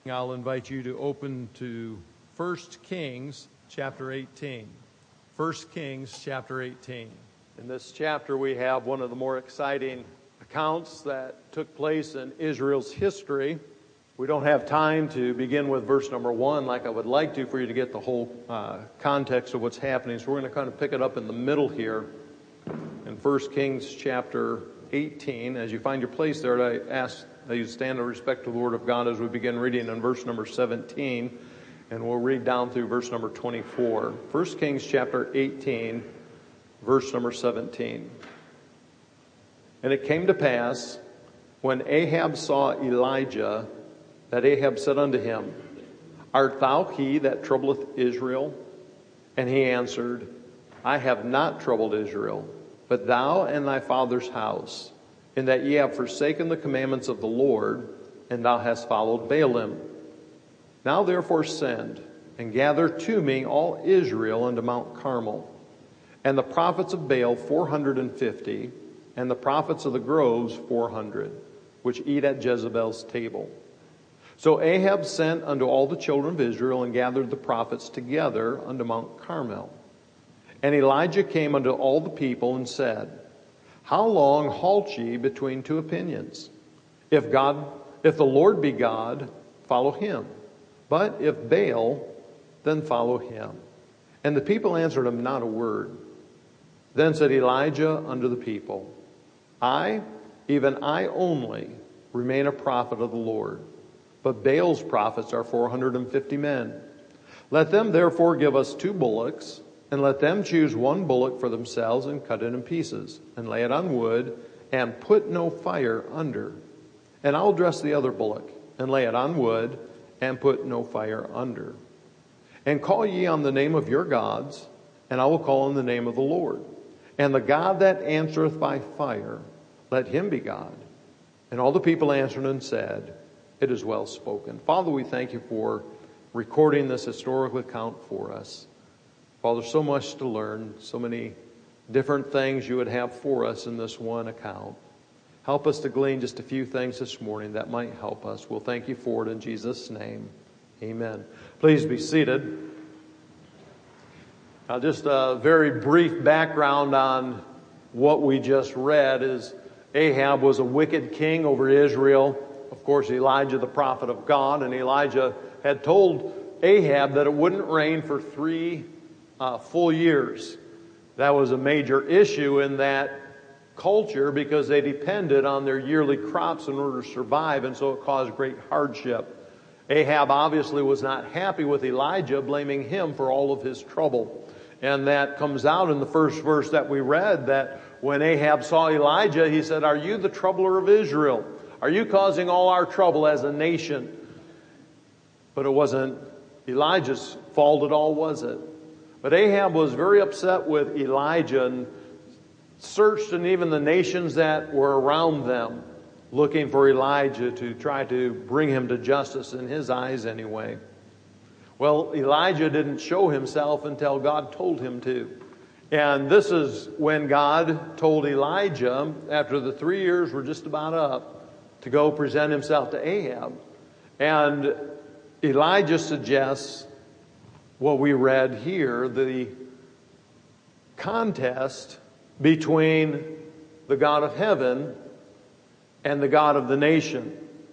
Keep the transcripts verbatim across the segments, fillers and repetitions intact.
I'll invite you to open to First Kings chapter eighteen. First Kings chapter eighteen. In this chapter we have one of the more exciting accounts that took place in Israel's history. We don't have time to begin with verse number one like I would like to for you to get the whole uh, context of what's happening. So we're going to kind of pick it up in the middle here in First Kings chapter eighteen. As you find your place there, I ask that you stand in respect to the Word of God as we begin reading in verse number seventeen, and we'll read down through verse number twenty-four. First Kings chapter eighteen, verse number seventeen. And it came to pass, when Ahab saw Elijah, that Ahab said unto him, Art thou he that troubleth Israel? And he answered, I have not troubled Israel, but thou and thy father's house, in that ye have forsaken the commandments of the Lord, and thou hast followed Baalim. Now therefore send, and gather to me all Israel unto Mount Carmel, and the prophets of Baal four hundred and fifty, and the prophets of the groves four hundred, which eat at Jezebel's table. So Ahab sent unto all the children of Israel, and gathered the prophets together unto Mount Carmel. And Elijah came unto all the people, and said, How long halt ye between two opinions? If God, if the Lord be God, follow him. But if Baal, then follow him. And the people answered him not a word. Then said Elijah unto the people, I, even I only, remain a prophet of the Lord. But Baal's prophets are four hundred and fifty men. Let them therefore give us two bullocks, and let them choose one bullock for themselves, and cut it in pieces, and lay it on wood, and put no fire under. And I'll dress the other bullock, and lay it on wood, and put no fire under. And call ye on the name of your gods, and I will call on the name of the Lord. And the God that answereth by fire, let him be God. And all the people answered and said, It is well spoken. Father, we thank you for recording this historical account for us. Father, so much to learn, so many different things you would have for us in this one account. Help us to glean just a few things this morning that might help us. We'll thank you for it in Jesus' name. Amen. Please be seated. Now, just a very brief background on what we just read is Ahab was a wicked king over Israel. Of course, Elijah, the prophet of God, and Elijah had told Ahab that it wouldn't rain for three Uh, full years. That was a major issue in that culture because they depended on their yearly crops in order to survive, and so it caused great hardship. Ahab obviously was not happy with Elijah, blaming him for all of his trouble. And that comes out in the first verse that we read, that when Ahab saw Elijah, he said, Are you the troubler of Israel? Are you causing all our trouble as a nation? But it wasn't Elijah's fault at all, was it? But Ahab was very upset with Elijah and searched in even the nations that were around them, looking for Elijah to try to bring him to justice, in his eyes anyway. Well, Elijah didn't show himself until God told him to. And this is when God told Elijah, after the three years were just about up, to go present himself to Ahab. And Elijah suggests what we read here, the contest between the God of heaven and the God of the nation.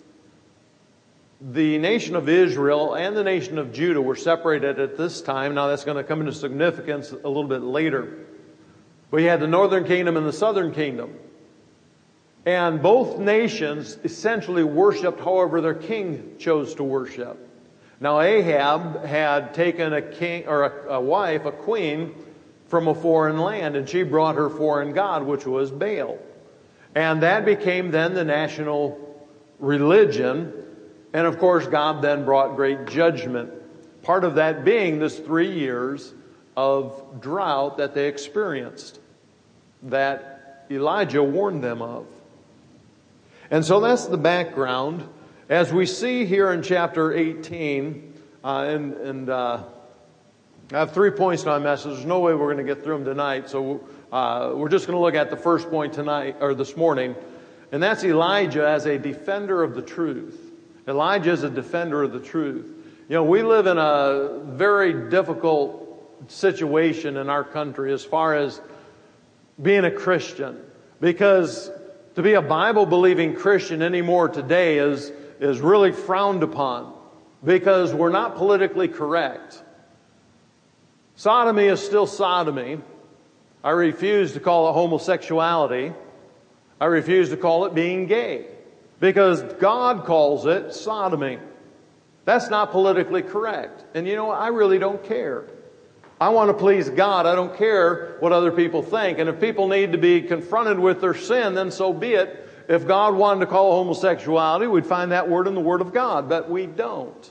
The nation of Israel and the nation of Judah were separated at this time. Now that's going to come into significance a little bit later. We had the northern kingdom and the southern kingdom. And both nations essentially worshiped however their king chose to worship. Now Ahab had taken a king or a, a wife, a queen, from a foreign land, and she brought her foreign god, which was Baal. And that became then the national religion. And of course, God then brought great judgment. Part of that being this three years of drought that they experienced, that Elijah warned them of. And so that's the background. As we see here in chapter eighteen, uh, and, and uh, I have three points to my message. There's no way we're going to get through them tonight, so uh, we're just going to look at the first point tonight or this morning, and that's Elijah as a defender of the truth. Elijah is a defender of the truth. You know, we live in a very difficult situation in our country as far as being a Christian, because to be a Bible-believing Christian anymore today is, is really frowned upon, because we're not politically correct. Sodomy is still sodomy. I refuse to call it homosexuality. I refuse to call it being gay, because God calls it sodomy. That's not politically correct. And you know what? I really don't care. I want to please God. I don't care what other people think. And if people need to be confronted with their sin, then so be it. If God wanted to call homosexuality, we'd find that word in the Word of God, but we don't.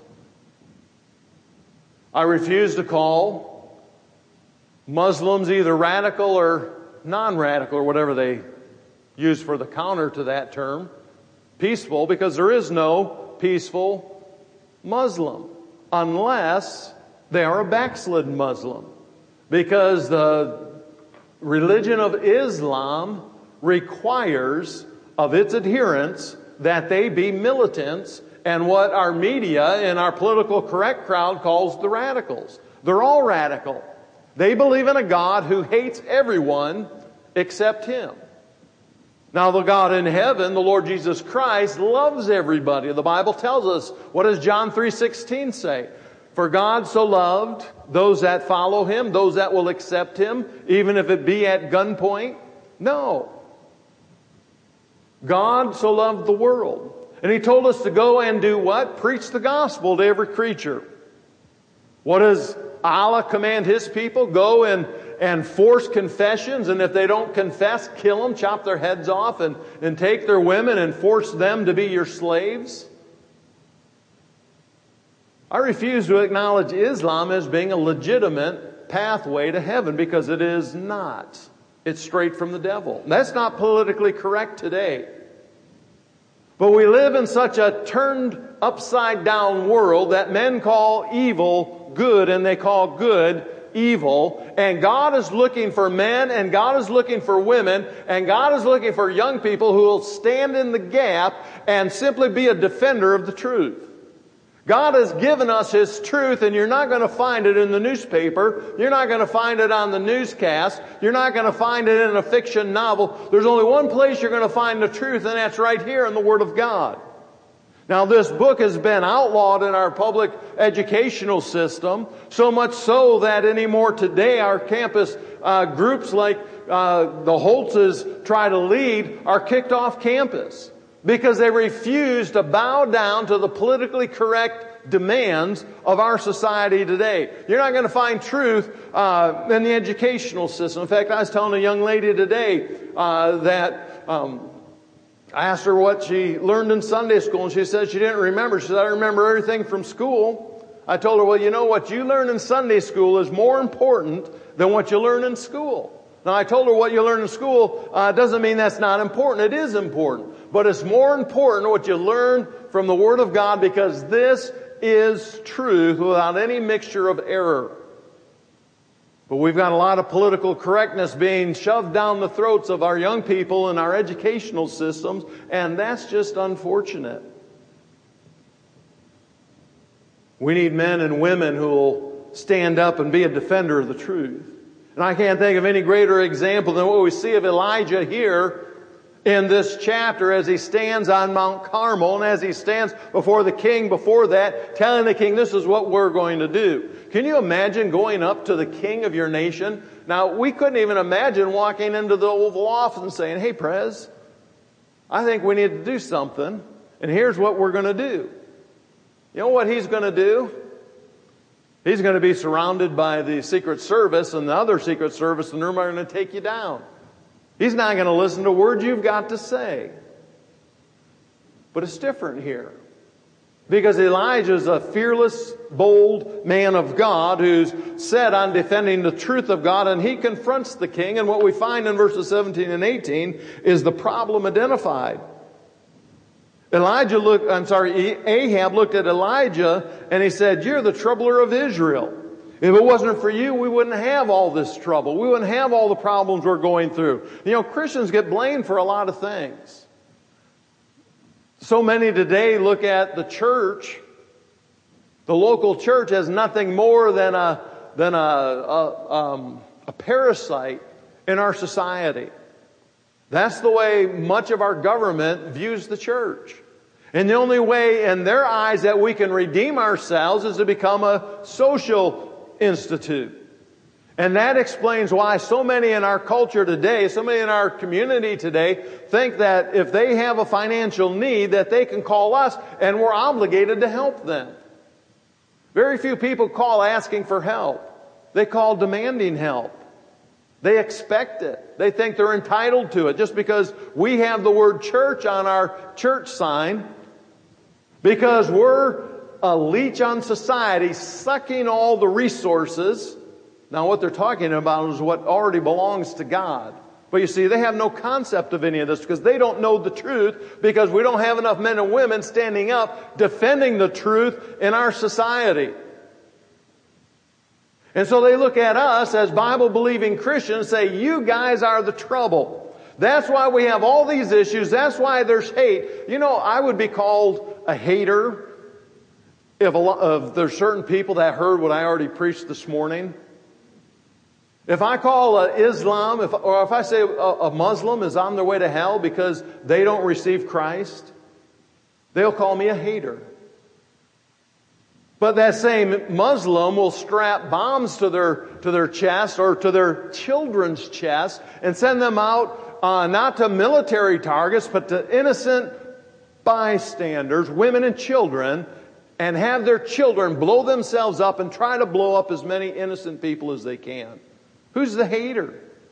I refuse to call Muslims either radical or non-radical, or whatever they use for the counter to that term, peaceful, because there is no peaceful Muslim unless they are a backslidden Muslim, because the religion of Islam requires of its adherents that they be militants and what our media and our political correct crowd calls the radicals. They're all radical. They believe in a God who hates everyone except Him. Now, the God in heaven, the Lord Jesus Christ, loves everybody. The Bible tells us, what does John three sixteen say? For God so loved those that follow Him, those that will accept Him, even if it be at gunpoint? No. God so loved the world. And He told us to go and do what? Preach the gospel to every creature. What does Allah command His people? Go and, and force confessions, and if they don't confess, kill them, chop their heads off, and, and take their women and force them to be your slaves? I refuse to acknowledge Islam as being a legitimate pathway to heaven, because it is not. It's straight from the devil. That's not politically correct today. But we live in such a turned upside down world that men call evil good and they call good evil. And God is looking for men, and God is looking for women, and God is looking for young people who will stand in the gap and simply be a defender of the truth. God has given us His truth, and you're not going to find it in the newspaper. You're not going to find it on the newscast. You're not going to find it in a fiction novel. There's only one place you're going to find the truth, and that's right here in the Word of God. Now, this book has been outlawed in our public educational system, so much so that anymore today our campus uh, groups like uh, the Holtzes try to lead are kicked off campus, because they refuse to bow down to the politically correct demands of our society today. You're not going to find truth uh, in the educational system. In fact, I was telling a young lady today uh, that um, I asked her what she learned in Sunday school, and she said she didn't remember. She said, I remember everything from school. I told her, well, you know, what you learn in Sunday school is more important than what you learn in school. Now, I told her what you learn in school uh, doesn't mean that's not important. It is important. But it's more important what you learn from the Word of God, because this is truth without any mixture of error. But we've got a lot of political correctness being shoved down the throats of our young people in our educational systems, and that's just unfortunate. We need men and women who will stand up and be a defender of the truth. And I can't think of any greater example than what we see of Elijah here in this chapter, as he stands on Mount Carmel, and as he stands before the king before that, telling the king, this is what we're going to do. Can you imagine going up to the king of your nation? Now, we couldn't even imagine walking into the Oval Office and saying, hey, Prez, I think we need to do something, and here's what we're going to do. You know what he's going to do? He's going to be surrounded by the Secret Service, and the other Secret Service in the room are going to take you down. He's not going to listen to words you've got to say. But it's different here, because Elijah is a fearless, bold man of God who's set on defending the truth of God, and he confronts the king. And what we find in verses seventeen and eighteen is the problem identified. Elijah looked, I'm sorry, Ahab looked at Elijah and he said, you're the troubler of Israel. If it wasn't for you, we wouldn't have all this trouble. We wouldn't have all the problems we're going through. You know, Christians get blamed for a lot of things. So many today look at the church, the local church, as nothing more than a than a a, um, a parasite in our society. That's the way much of our government views the church. And the only way in their eyes that we can redeem ourselves is to become a social institute. And that explains why so many in our culture today, so many in our community today, think that if they have a financial need, that they can call us and we're obligated to help them. Very few people call asking for help. They call demanding help. They expect it. They think they're entitled to it just because we have the word church on our church sign, because we're a leech on society, sucking all the resources. Now, what they're talking about is what already belongs to God. But you see, they have no concept of any of this because they don't know the truth, because we don't have enough men and women standing up defending the truth in our society. And so they look at us as Bible-believing Christians and say, you guys are the trouble. That's why we have all these issues. That's why there's hate. You know, I would be called a hater if, a lot, if there's certain people that heard what I already preached this morning. If I call uh, Islam, if, or if I say a, a Muslim is on their way to hell because they don't receive Christ, they'll call me a hater. But that same Muslim will strap bombs to their to their chest or to their children's chest and send them out uh, not to military targets but to innocent bystanders, women and children, and have their children blow themselves up and try to blow up as many innocent people as they can. Who's the hater?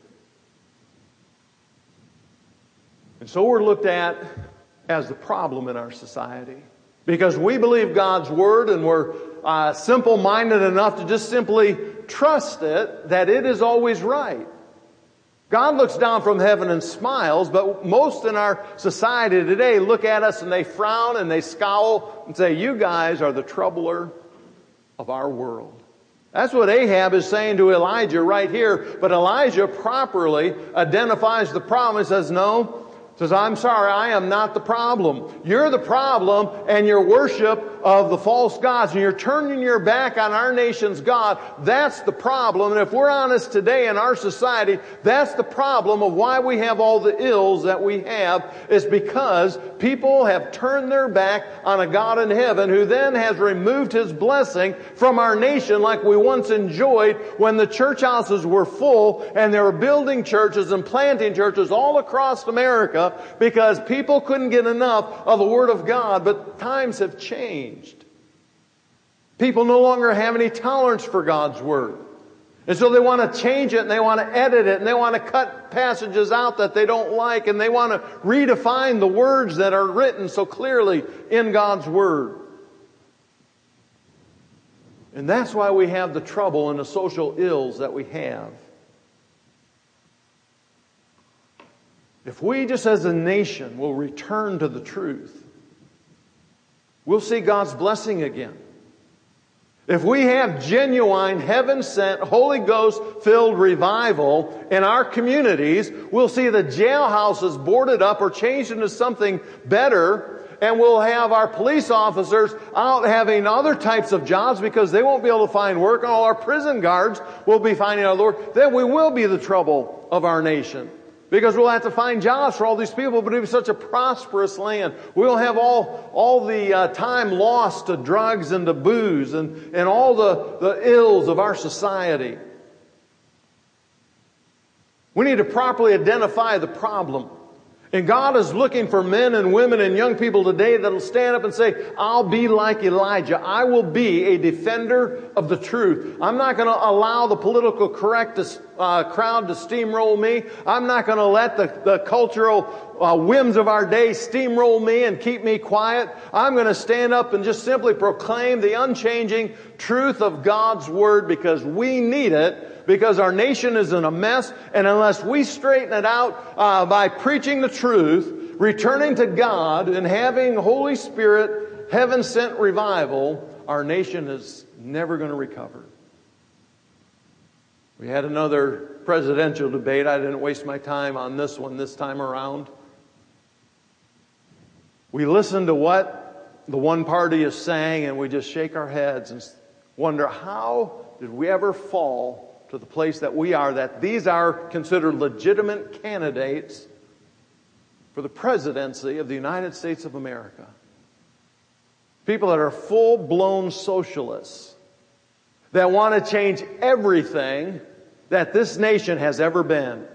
And so we're looked at as the problem in our society. Because we believe God's Word and we're uh, simple-minded enough to just simply trust it, that it is always right. God looks down from heaven and smiles, but most in our society today look at us and they frown and they scowl and say, you guys are the troubler of our world. That's what Ahab is saying to Elijah right here. But Elijah properly identifies the problem. He says, no. Says, I'm sorry, I am not the problem. You're the problem, and your worship of the false gods, and you're turning your back on our nation's God. That's the problem. And if we're honest today in our society, that's the problem of why we have all the ills that we have, is because people have turned their back on a God in heaven who then has removed His blessing from our nation like we once enjoyed when the church houses were full and they were building churches and planting churches all across America, because people couldn't get enough of the Word of God. But times have changed. People no longer have any tolerance for God's Word. And so they want to change it and they want to edit it and they want to cut passages out that they don't like, and they want to redefine the words that are written so clearly in God's Word. And that's why we have the trouble and the social ills that we have. If we just as a nation will return to the truth, we'll see God's blessing again. If we have genuine, heaven-sent, Holy Ghost-filled revival in our communities, we'll see the jailhouses boarded up or changed into something better, and we'll have our police officers out having other types of jobs because they won't be able to find work, and all our prison guards will be finding other work. Then we will be the trouble of our nation. Because we'll have to find jobs for all these people, but it'll be such a prosperous land. We'll have all, all the uh, time lost to drugs and to booze and, and all the, the ills of our society. We need to properly identify the problem. And God is looking for men and women and young people today that'll stand up and say, I'll be like Elijah. I will be a defender of the truth. I'm not going to allow the political correct uh, crowd to steamroll me. I'm not going to let the, the cultural uh, whims of our day steamroll me and keep me quiet. I'm going to stand up and just simply proclaim the unchanging truth of God's Word, because we need it. Because our nation is in a mess, and unless we straighten it out uh, by preaching the truth, returning to God, and having Holy Spirit, heaven-sent revival, our nation is never going to recover. We had another presidential debate. I didn't waste my time on this one this time around. We listen to what the one party is saying and we just shake our heads and wonder, how did we ever fall to the place that we are, that these are considered legitimate candidates for the presidency of the United States of America? People that are full-blown socialists, that want to change everything that this nation has ever been.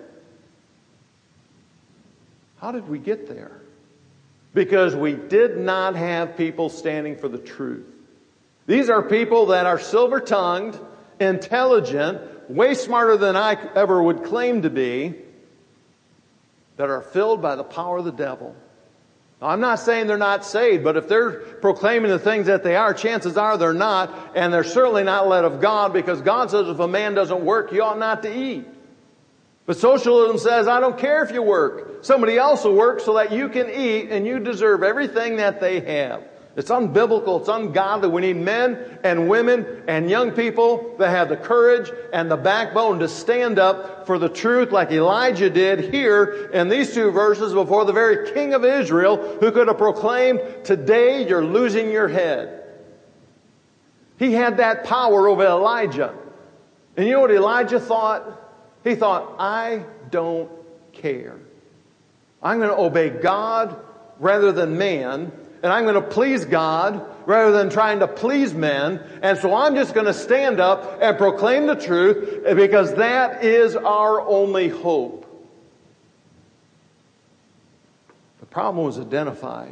How did we get there? Because we did not have people standing for the truth. These are people that are silver-tongued, intelligent, way smarter than I ever would claim to be, that are filled by the power of the devil. Now, I'm not saying they're not saved, but if they're proclaiming the things that they are, chances are they're not, and they're certainly not led of God, because God says if a man doesn't work, he ought not to eat. But socialism says, I don't care if you work. Somebody else will work so that you can eat, and you deserve everything that they have. It's unbiblical. It's ungodly. We need men and women and young people that have the courage and the backbone to stand up for the truth like Elijah did here in these two verses before the very king of Israel, who could have proclaimed, today you're losing your head. He had that power over Elijah. And you know what Elijah thought? He thought, I don't care. I'm going to obey God rather than man. And I'm going to please God rather than trying to please men. And so I'm just going to stand up and proclaim the truth, because that is our only hope. The problem was identified.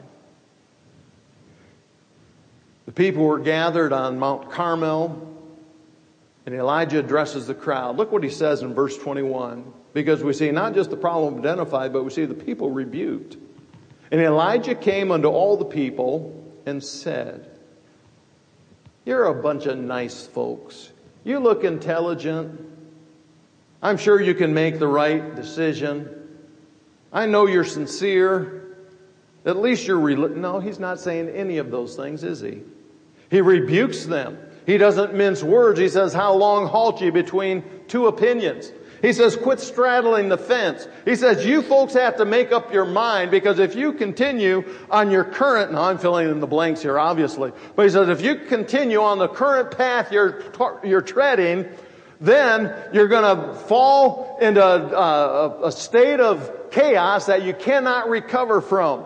The people were gathered on Mount Carmel, and Elijah addresses the crowd. Look what he says in verse twenty-one. Because we see not just the problem identified, but we see the people rebuked. And Elijah came unto all the people and said, you're a bunch of nice folks. You look intelligent. I'm sure you can make the right decision. I know you're sincere. At least you're... Re- no, he's not saying any of those things, is he? He rebukes them. He doesn't mince words. He says, how long halt ye between two opinions? He says, quit straddling the fence. He says, you folks have to make up your mind, because if you continue on your current, now I'm filling in the blanks here, obviously, but he says, if you continue on the current path you're, you're treading, then you're going to fall into a, a, a state of chaos that you cannot recover from.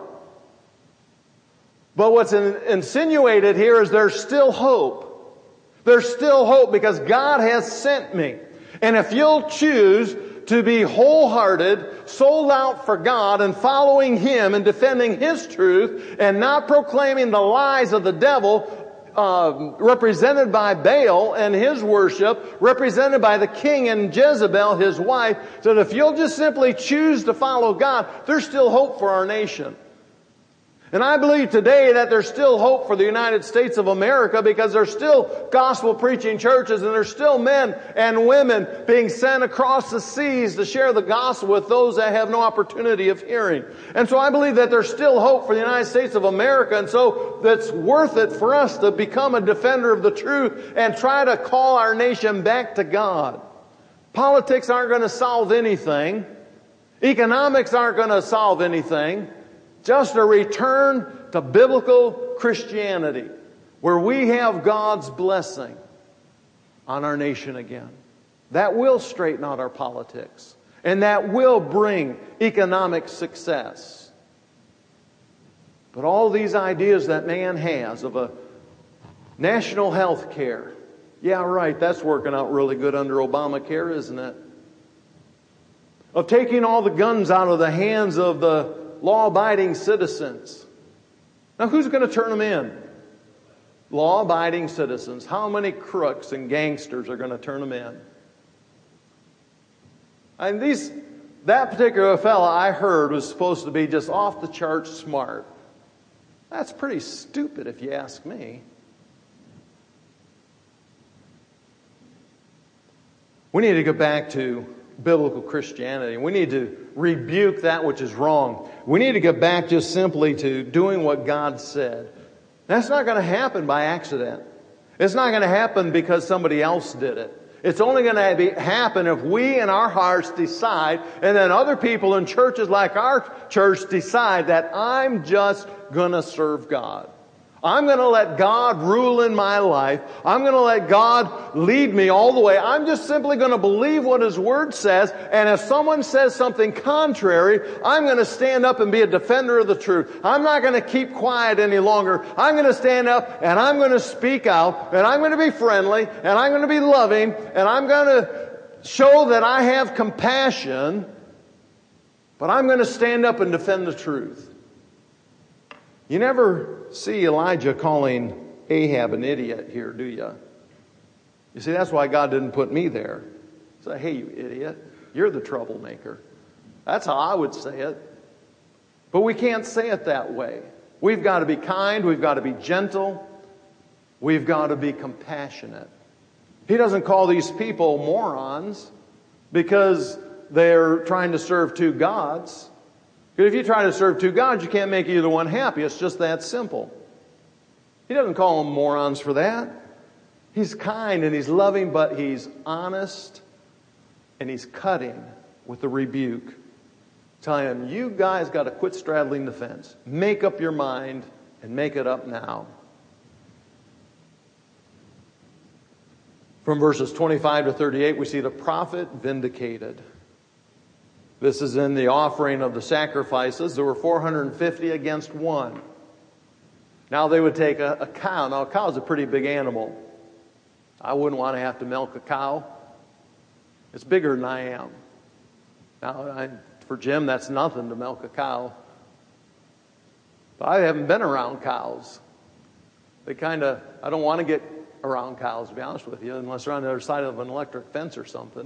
But what's in, insinuated here is there's still hope. There's still hope, because God has sent me. And if you'll choose to be wholehearted, sold out for God, and following Him and defending His truth, and not proclaiming the lies of the devil, uh, represented by Baal and his worship, represented by the king and Jezebel, his wife, so that if you'll just simply choose to follow God, there's still hope for our nation. And I believe today that there's still hope for the United States of America, because there's still gospel preaching churches, and there's still men and women being sent across the seas to share the gospel with those that have no opportunity of hearing. And so I believe that there's still hope for the United States of America, and so that's worth it for us to become a defender of the truth and try to call our nation back to God. Politics aren't going to solve anything. Economics aren't going to solve anything. Just a return to biblical Christianity, where we have God's blessing on our nation again. That will straighten out our politics, and that will bring economic success. But all these ideas that man has of a national health care, yeah, right, that's working out really good under Obamacare, isn't it? Of taking all the guns out of the hands of the law-abiding citizens. Now, who's going to turn them in? Law-abiding citizens. How many crooks and gangsters are going to turn them in? And these, that particular fella I heard was supposed to be just off the chart smart. That's pretty stupid if you ask me. We need to go back to biblical Christianity. We need to rebuke that which is wrong. We need to get back just simply to doing what God said. That's not going to happen by accident. It's not going to happen because somebody else did it. It's only going to be, happen if we in our hearts decide, and then other people in churches like our church decide that I'm just going to serve God. I'm going to let God rule in my life. I'm going to let God lead me all the way. I'm just simply going to believe what His Word says. And if someone says something contrary, I'm going to stand up and be a defender of the truth. I'm not going to keep quiet any longer. I'm going to stand up and I'm going to speak out, and I'm going to be friendly, and I'm going to be loving, and I'm going to show that I have compassion, but I'm going to stand up and defend the truth. You never see Elijah calling Ahab an idiot here, do you? You see, that's why God didn't put me there. Say, hey, you idiot, you're the troublemaker. That's how I would say it. But we can't say it that way. We've got to be kind. We've got to be gentle. We've got to be compassionate. He doesn't call these people morons because they're trying to serve two gods. Because if you try to serve two gods, you can't make either one happy. It's just that simple. He doesn't call them morons for that. He's kind and He's loving, but He's honest and He's cutting with a rebuke. Telling them, you guys got to quit straddling the fence. Make up your mind and make it up now. From verses twenty-five to thirty-eight, we see the prophet vindicated. This is in the offering of the sacrifices. There were four hundred fifty against one. Now they would take a, a cow. Now a cow is a pretty big animal. I wouldn't want to have to milk a cow. It's bigger than I am. Now I, for Jim, that's nothing to milk a cow. But I haven't been around cows. They kind of, I don't want to get around cows, to be honest with you, unless they're on the other side of an electric fence or something.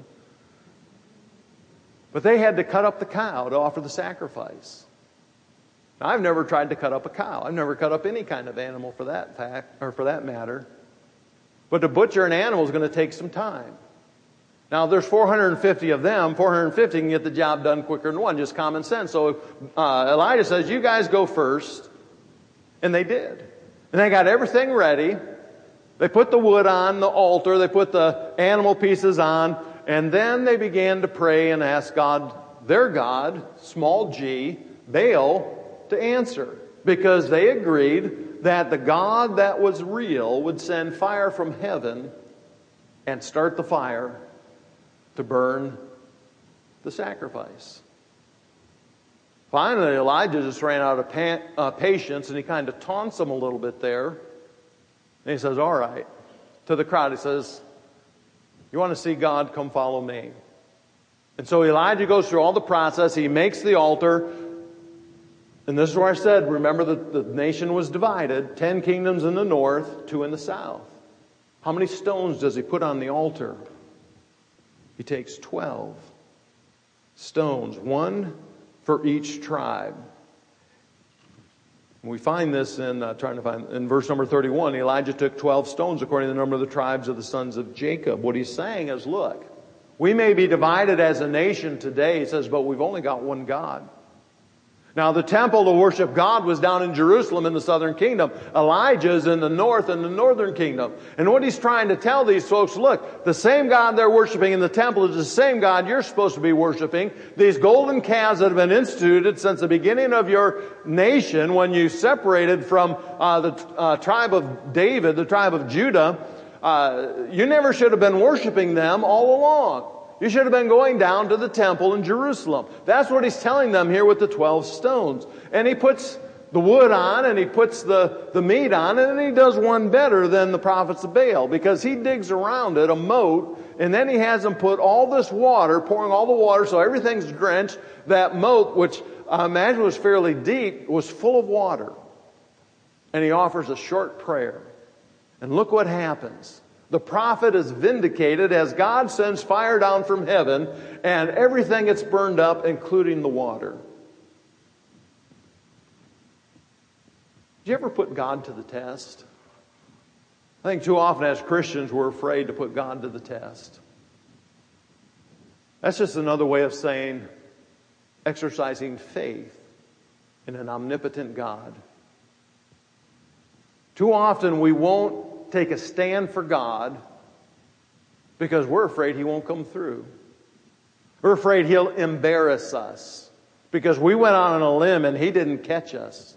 But they had to cut up the cow to offer the sacrifice. Now, I've never tried to cut up a cow. I've never cut up any kind of animal for that fact, or for that matter. But to butcher an animal is going to take some time. Now, there's four hundred fifty of them. four hundred fifty can get the job done quicker than one, just common sense. So uh, Elijah says, you guys go first. And they did. And they got everything ready. They put the wood on the altar. They put the animal pieces on. And then they began to pray and ask God, their God, small g, Baal, to answer. Because they agreed that the God that was real would send fire from heaven and start the fire to burn the sacrifice. Finally, Elijah just ran out of pa- uh, patience, and he kind of taunts them a little bit there. And he says, all right. To the crowd, he says, you want to see God? Come follow me. And so Elijah goes through all the process. He makes the altar. And this is where I said, remember that the nation was divided. Ten kingdoms in the north, two in the south. How many stones does he put on the altar? He takes twelve stones, one for each tribe. We find this in, uh, trying to find, in verse number thirty-one, Elijah took twelve stones according to the number of the tribes of the sons of Jacob. What he's saying is, look, we may be divided as a nation today, he says, but we've only got one God. Now, the temple to worship God was down in Jerusalem in the southern kingdom. Elijah is in the north in the northern kingdom. And what he's trying to tell these folks, look, the same God they're worshiping in the temple is the same God you're supposed to be worshiping. These golden calves that have been instituted since the beginning of your nation, when you separated from uh, the uh, tribe of David, the tribe of Judah, uh, you never should have been worshiping them all along. You should have been going down to the temple in Jerusalem. That's what he's telling them here with the twelve stones. And he puts the wood on and he puts the, the meat on, and then he does one better than the prophets of Baal, because he digs around it, a moat, and then he has them put all this water, pouring all the water so everything's drenched. That moat, which I imagine was fairly deep, was full of water. And he offers a short prayer. And look what happens. The prophet is vindicated as God sends fire down from heaven and everything gets burned up, including the water. Did you ever put God to the test? I think too often as Christians we're afraid to put God to the test. That's just another way of saying exercising faith in an omnipotent God. Too often we won't take a stand for God because we're afraid he won't come through. We're afraid he'll embarrass us because we went out on a limb and he didn't catch us.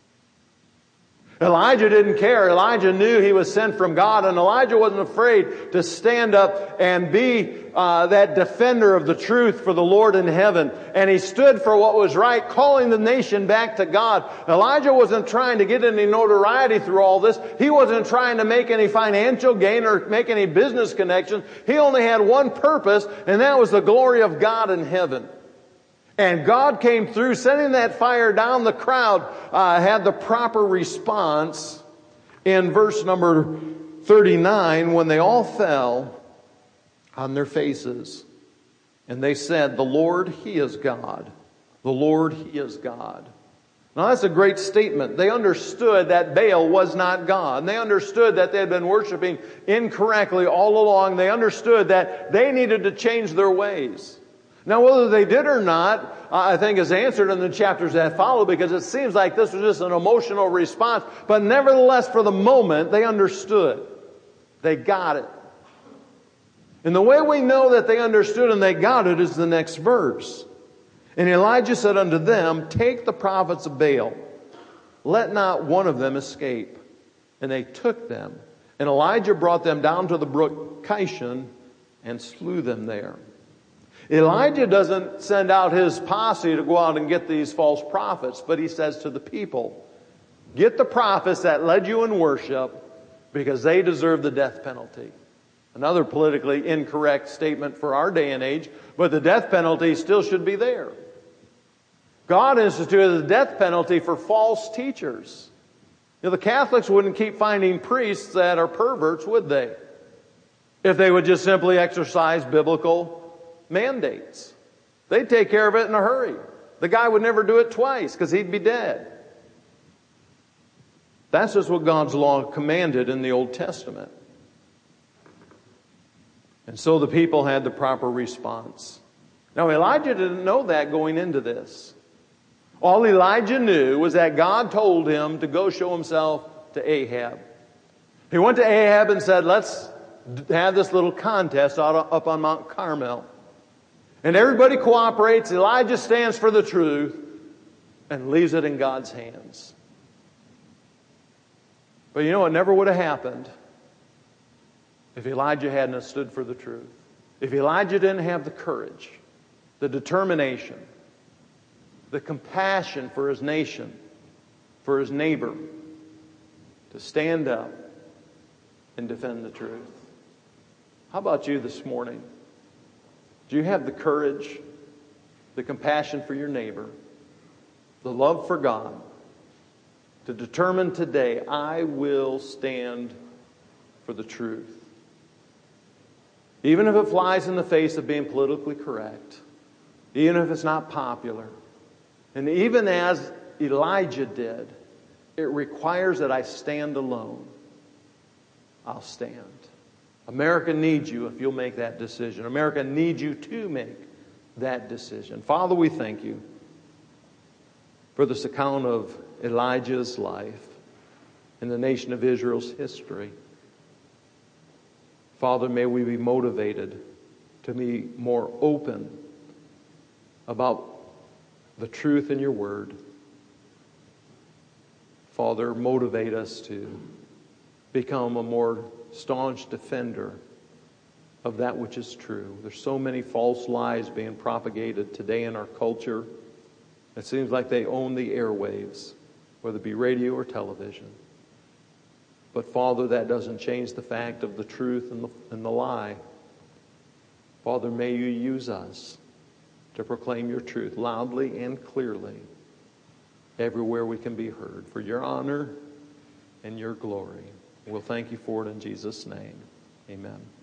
Elijah didn't care. Elijah knew he was sent from God, and Elijah wasn't afraid to stand up and be uh, that defender of the truth for the Lord in heaven. And he stood for what was right, calling the nation back to God. Elijah wasn't trying to get any notoriety through all this. He wasn't trying to make any financial gain or make any business connections. He only had one purpose, and that was the glory of God in heaven. And God came through, sending that fire down. The crowd uh, had the proper response in verse number thirty-nine, when they all fell on their faces. And they said, "The Lord, He is God. The Lord, He is God." Now that's a great statement. They understood that Baal was not God. They understood that they had been worshiping incorrectly all along. They understood that they needed to change their ways. Now, whether they did or not, I think is answered in the chapters that follow, because it seems like this was just an emotional response. But nevertheless, for the moment, they understood. They got it. And the way we know that they understood and they got it is the next verse. "And Elijah said unto them, Take the prophets of Baal, let not one of them escape. And they took them. And Elijah brought them down to the brook Kishon and slew them there." Elijah doesn't send out his posse to go out and get these false prophets, but he says to the people, get the prophets that led you in worship, because they deserve the death penalty. Another politically incorrect statement for our day and age, but the death penalty still should be there. God instituted the death penalty for false teachers. You know, the Catholics wouldn't keep finding priests that are perverts, would they? If they would just simply exercise biblical mandates. They'd take care of it in a hurry. The guy would never do it twice because he'd be dead. That's just what God's law commanded in the Old Testament. And so the people had the proper response. Now Elijah didn't know that going into this. All Elijah knew was that God told him to go show himself to Ahab. He went to Ahab and said, let's have this little contest out up on Mount Carmel. And everybody cooperates. Elijah stands for the truth and leaves it in God's hands. But you know, it never would have happened if Elijah hadn't stood for the truth. If Elijah didn't have the courage, the determination, the compassion for his nation, for his neighbor, to stand up and defend the truth. How about you this morning? Do you have the courage, the compassion for your neighbor, the love for God, to determine today, I will stand for the truth? Even if it flies in the face of being politically correct, even if it's not popular, and even as Elijah did, it requires that I stand alone. I'll stand. America needs you if you'll make that decision. America needs you to make that decision. Father, we thank you for this account of Elijah's life in the nation of Israel's history. Father, may we be motivated to be more open about the truth in your word. Father, motivate us to become a more staunch defender of that which is true. There's so many false lies being propagated today in our culture. It seems like they own the airwaves, whether it be radio or television. But Father, that doesn't change the fact of the truth and the, and the lie. Father, may you use us to proclaim your truth loudly and clearly everywhere we can be heard, for your honor and your glory. We'll thank you for it in Jesus' name. Amen.